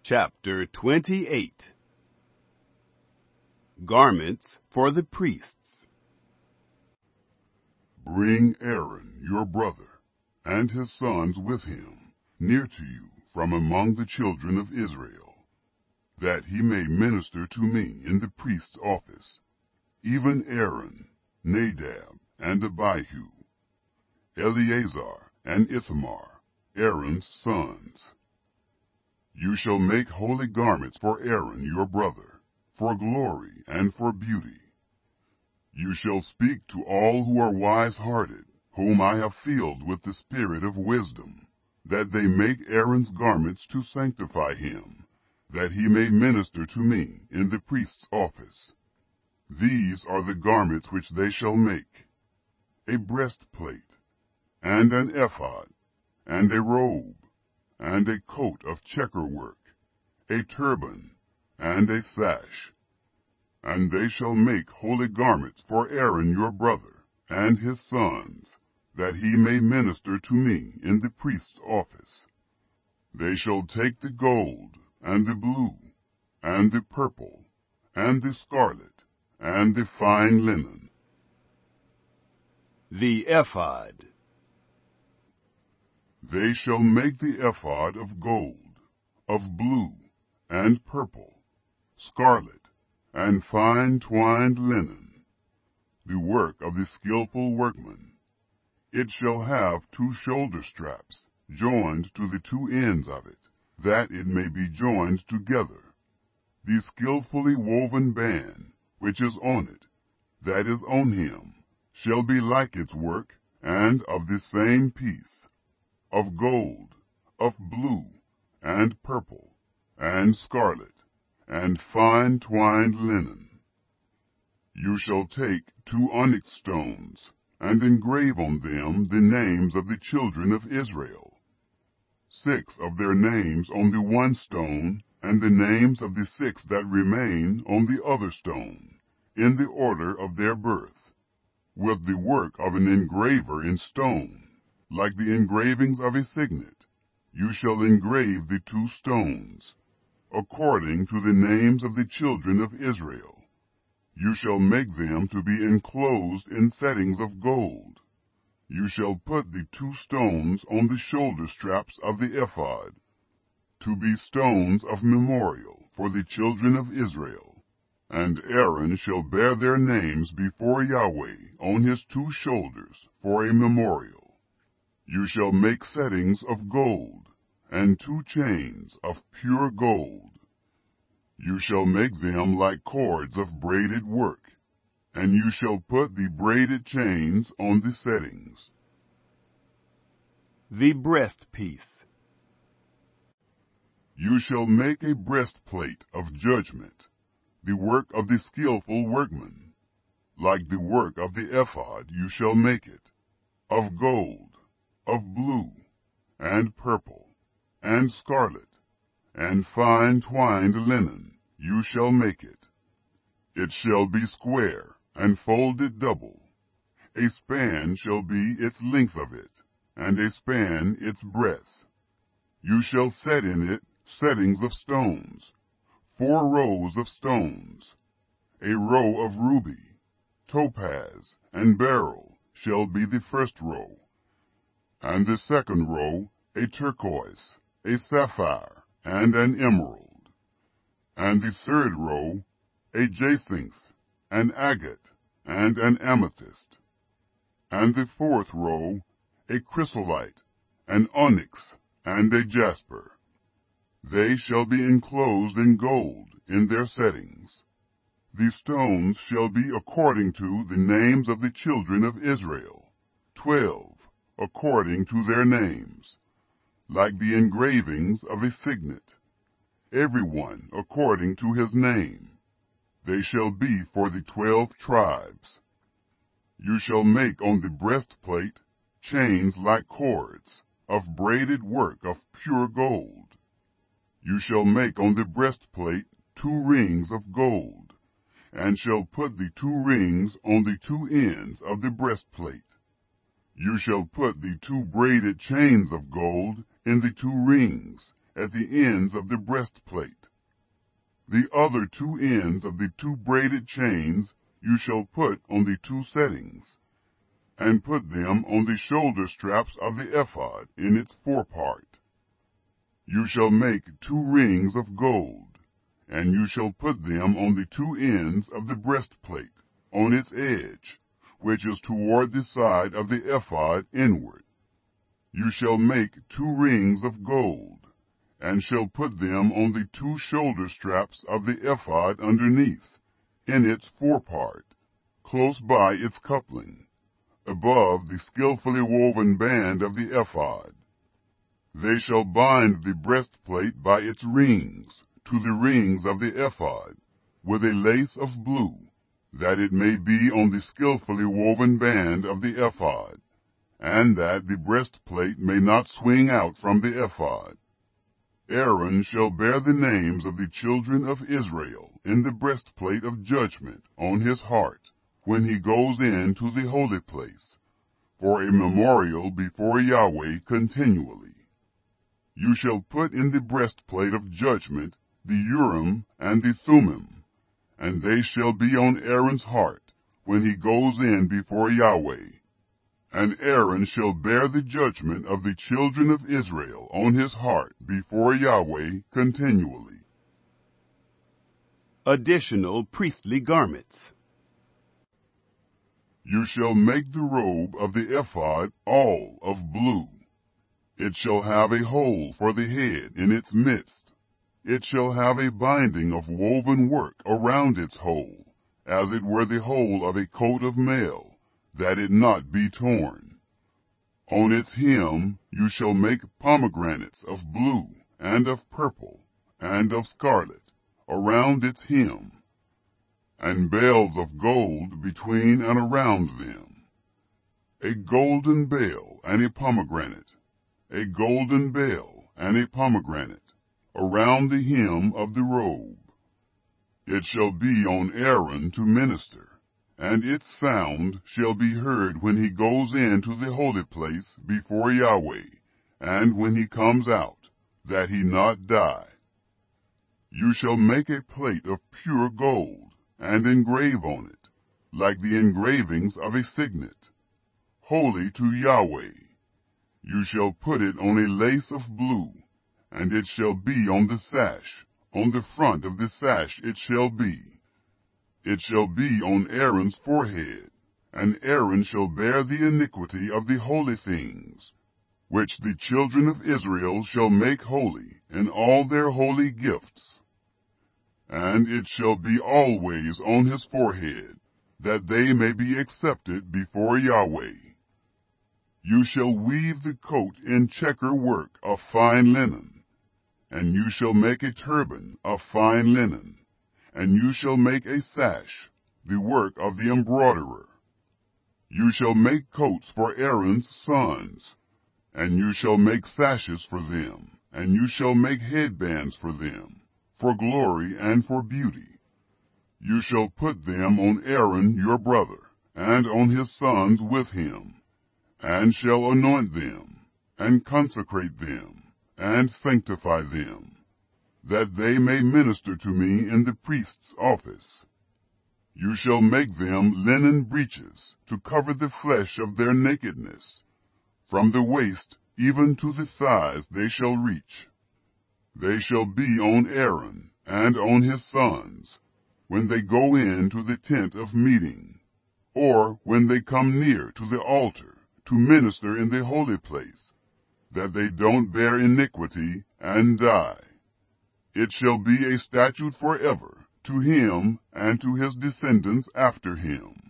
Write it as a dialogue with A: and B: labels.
A: Chapter 28. Garments for the priests.
B: Bring Aaron your brother, and his sons with him, near to you from among the children of Israel, that he may minister to me in the priest's office, even Aaron, Nadab, and Abihu, Eleazar and Ithamar, Aaron's sons. You shall make holy garments for Aaron your brother, for glory and for beauty. You shall speak to all who are wise-hearted, whom I have filled with the spirit of wisdom, that they make Aaron's garments to sanctify him, that he may minister to me in the priest's office. These are the garments which they shall make: a breastplate, and an ephod, and a robe, and a coat of checker-work, a turban, and a sash. And they shall make holy garments for Aaron your brother, and his sons, that he may minister to me in the priest's office. They shall take the gold, and the blue, and the purple, and the scarlet, and the fine linen.
A: The ephod.
B: They shall make the ephod of gold, of blue, and purple, scarlet, and fine twined linen, the work of the skillful workman. It shall have 2 shoulder straps, joined to the 2 ends of it, that it may be joined together. The skillfully woven band, which is on it, that is on him, shall be like its work, and of the same piece, of gold, of blue, and purple, and scarlet, and fine twined linen. You shall take 2 onyx stones, and engrave on them the names of the children of Israel, 6 of their names on the one stone, and the names of the 6 that remain on the other stone, in the order of their birth, with the work of an engraver in stone, like the engravings of a signet. You shall engrave the 2 stones, according to the names of the children of Israel. You shall make them to be enclosed in settings of gold. You shall put the 2 stones on the shoulder straps of the ephod, to be stones of memorial for the children of Israel. And Aaron shall bear their names before Yahweh on his 2 shoulders for a memorial. You shall make settings of gold, and 2 chains of pure gold. You shall make them like cords of braided work, and you shall put the braided chains on the settings.
A: The breastpiece.
B: You shall make a breastplate of judgment, the work of the skillful workman. Like the work of the ephod you shall make it, of gold, of blue, and purple, and scarlet, and fine twined linen you shall make it. It shall be square, and folded double. A span shall be its length of it, and a span its breadth. You shall set in it settings of stones, 4 rows of stones. A row of ruby, topaz, and beryl shall be the first row, and the second row a turquoise, a sapphire, and an emerald, and the third row a jacinth, an agate, and an amethyst, and the 4th row a chrysolite, an onyx, and a jasper. They shall be enclosed in gold in their settings. The stones shall be according to the names of the children of Israel, 12, according to their names, like the engravings of a signet, every one according to his name. They shall be for the 12 tribes. You shall make on the breastplate chains like cords, of braided work of pure gold. You shall make on the breastplate 2 rings of gold, and shall put the 2 rings on the 2 ends of the breastplate. You shall put the 2 braided chains of gold in the 2 rings, at the ends of the breastplate. The other 2 ends of the 2 braided chains you shall put on the 2 settings, and put them on the shoulder straps of the ephod in its forepart. You shall make 2 rings of gold, and you shall put them on the 2 ends of the breastplate, on its edge, which is toward the side of the ephod inward. You shall make 2 rings of gold, and shall put them on the 2 shoulder straps of the ephod underneath, in its forepart, close by its coupling, above the skillfully woven band of the ephod. They shall bind the breastplate by its rings to the rings of the ephod, with a lace of blue, that it may be on the skillfully woven band of the ephod, and that the breastplate may not swing out from the ephod. Aaron shall bear the names of the children of Israel in the breastplate of judgment on his heart, when he goes into the holy place, for a memorial before Yahweh continually. You shall put in the breastplate of judgment the Urim and the Thummim, and they shall be on Aaron's heart when he goes in before Yahweh. And Aaron shall bear the judgment of the children of Israel on his heart before Yahweh continually.
A: Additional priestly garments.
B: You shall make the robe of the ephod all of blue. It shall have a hole for the head in its midst. It shall have a binding of woven work around its hole, as it were the hole of a coat of mail, that it not be torn. On its hem you shall make pomegranates of blue, and of purple, and of scarlet, around its hem, and bells of gold between and around them. A golden bell and a pomegranate, a golden bell and a pomegranate, around the hem of the robe. It shall be on Aaron to minister, and its sound shall be heard when he goes into the holy place before Yahweh, and when he comes out, that he not die. You shall make a plate of pure gold, and engrave on it, like the engravings of a signet, holy to Yahweh. You shall put it on a lace of blue, and it shall be on the sash, on the front of the sash it shall be. It shall be on Aaron's forehead, and Aaron shall bear the iniquity of the holy things, which the children of Israel shall make holy in all their holy gifts. And it shall be always on his forehead, that they may be accepted before Yahweh. You shall weave the coat in checker work of fine linen, and you shall make a turban of fine linen, and you shall make a sash, the work of the embroiderer. You shall make coats for Aaron's sons, and you shall make sashes for them, and you shall make headbands for them, for glory and for beauty. You shall put them on Aaron your brother, and on his sons with him, and shall anoint them, and consecrate them, and sanctify them, that they may minister to me in the priest's office. You shall make them linen breeches, to cover the flesh of their nakedness. From the waist even to the thighs they shall reach. They shall be on Aaron and on his sons, when they go in to the tent of meeting, or when they come near to the altar, to minister in the holy place, that they don't bear iniquity and die. It shall be a statute forever, to him and to his descendants after him.